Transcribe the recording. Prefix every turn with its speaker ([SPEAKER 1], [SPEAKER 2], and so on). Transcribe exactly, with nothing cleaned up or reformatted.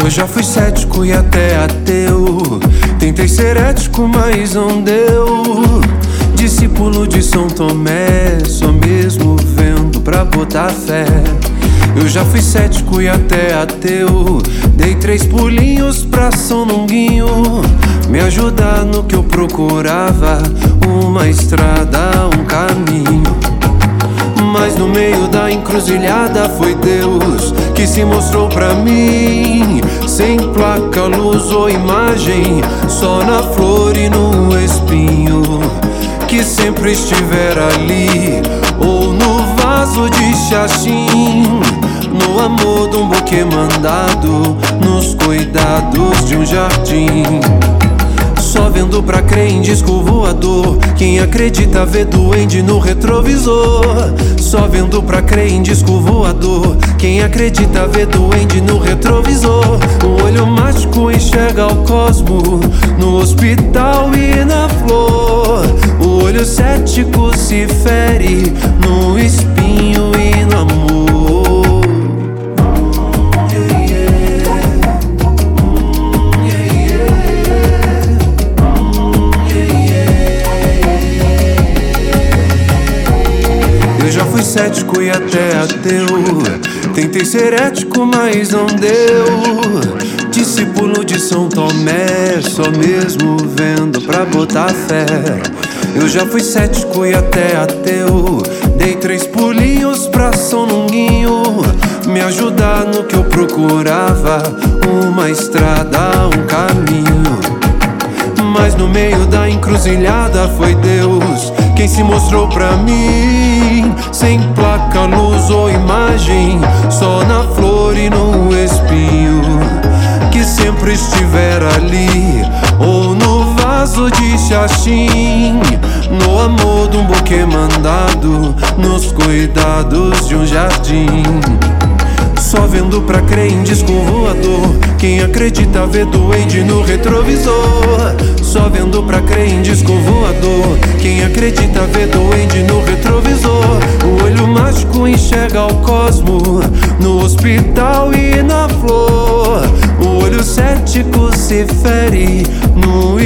[SPEAKER 1] Eu já fui cético e até ateu. Tentei ser ético, mas não deu. Discípulo de São Tomé, só mesmo vendo pra botar fé. Eu já fui cético e até ateu. Dei três pulinhos pra São Longuinho me ajudar no que eu procurava, uma estrada, um caminho. Mas no meio da encruzilhada foi Deus que se mostrou pra mim, sem placa, luz ou imagem, só na flor e no espinho, que sempre estiver ali, ou no vaso de xaxim, no amor de um buquê mandado, nos cuidados de um jardim. Só vendo pra crer em disco voador, quem acredita vê duende no retrovisor. Só vendo pra crer em disco voador, quem acredita vê duende no retrovisor. O olho mágico enxerga o cosmo no hospital e na flor. O olho cético se fere no espinho e no amor. Eu já fui cético e até ateu. Tentei ser ético, mas não deu. Discípulo de São Tomé, só mesmo vendo pra botar fé. Eu já fui cético e até ateu. Dei três pulinhos pra São Longuinho me ajudar no que eu procurava, uma estrada, um caminho. Mas no meio da encruzilhada foi Deus quem se mostrou pra mim, sem placa, luz ou imagem, só na flor e no espinho, que sempre estiver ali, ou no vaso de xaxim, no amor de um buquê mandado, nos cuidados de um jardim. Só vendo pra crer em disco voador, quem acredita vê duende no retrovisor. Só vendo pra crer em disco voador, quem acredita vê duende no retrovisor. O olho mágico enxerga o cosmo no hospital e na flor. O olho cético se fere no